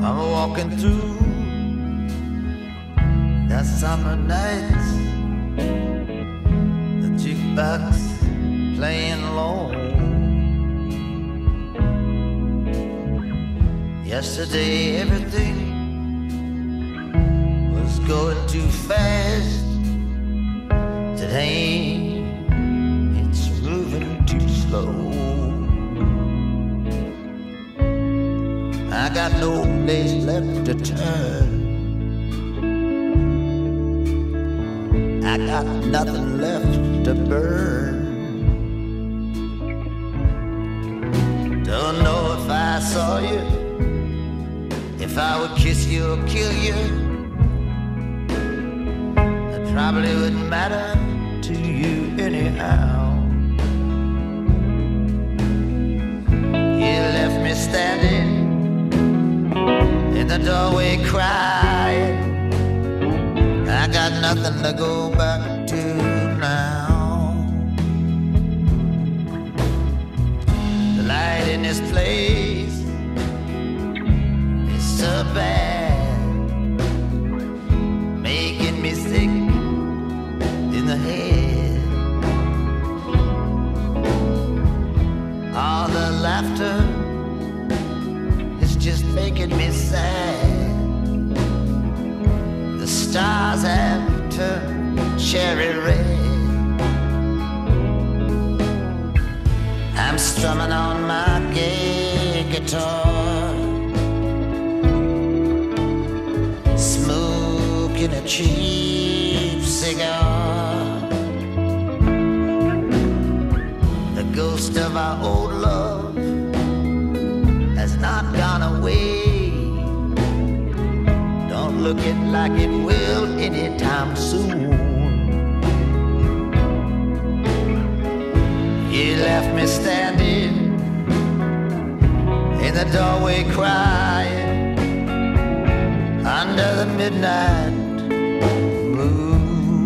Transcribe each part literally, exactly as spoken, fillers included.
I'm walking through the summer nights, the jukebox playing low. Yesterday everything was going too fast. Today it's moving too slow. I got no place left to turn. I got nothing left to burn. Don't know if I saw you, if I would kiss you or kill you. It probably wouldn't matter to you anyhow. You left me standing in the doorway crying. I got nothing to go back to now. The light in this place is so bad, making me sick in the head. All the laughter is just making me sad. The stars have turned cherry red. I'm strumming on my gay guitar, smoking a cheap cigar. The ghost of our old love has not gone away. Don't look it like it will anytime soon. You left me standing in the doorway crying under the midnight moon.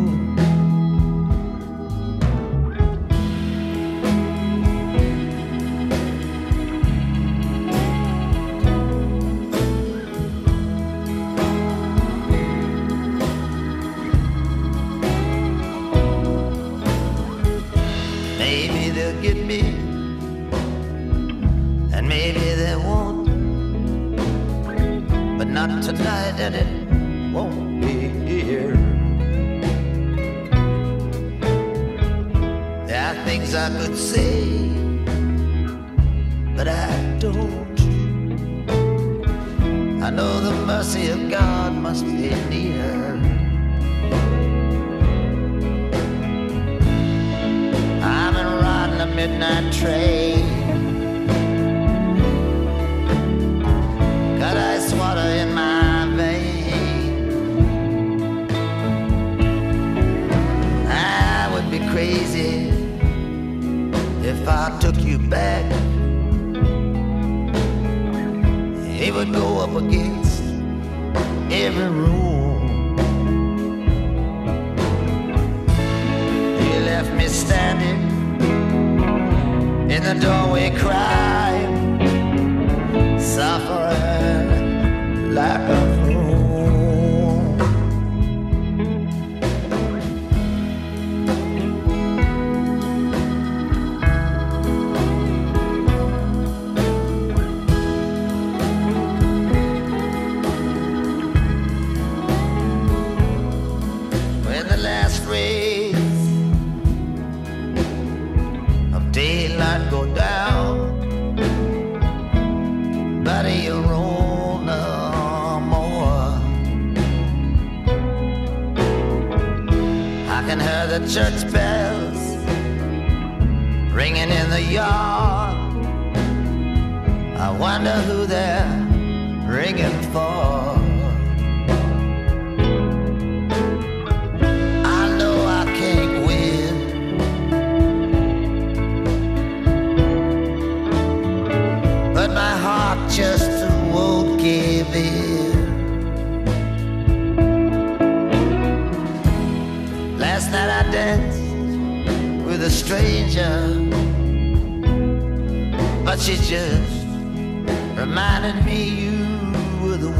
Maybe they'll get me, and maybe they won't, but not tonight, and it won't be here. There are things I could say, but I don't. I know the mercy of God must be near. I'm riding a midnight train, got ice water in my vein. I would be crazy if I took you back. It would go up against every rule. You left me standing in the doorway crying, suffering like a fool. When the last rays of daylight go down, buddy, you're roll no more. I can hear the church bells ringing in the yard. I wonder who they're ringing for. I know I can't win, but my heart just won't give in. Last night I danced with a stranger, but she just reminded me you were the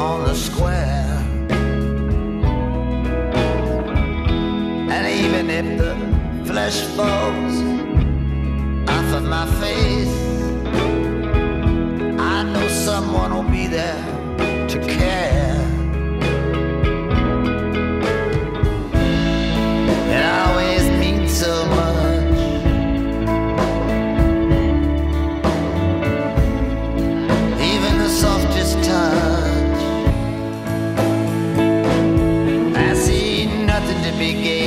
on the square. And even if the flesh falls off of my face, I know someone will be there to care. It always means so much. Even the softest touch. I see nothing to be gained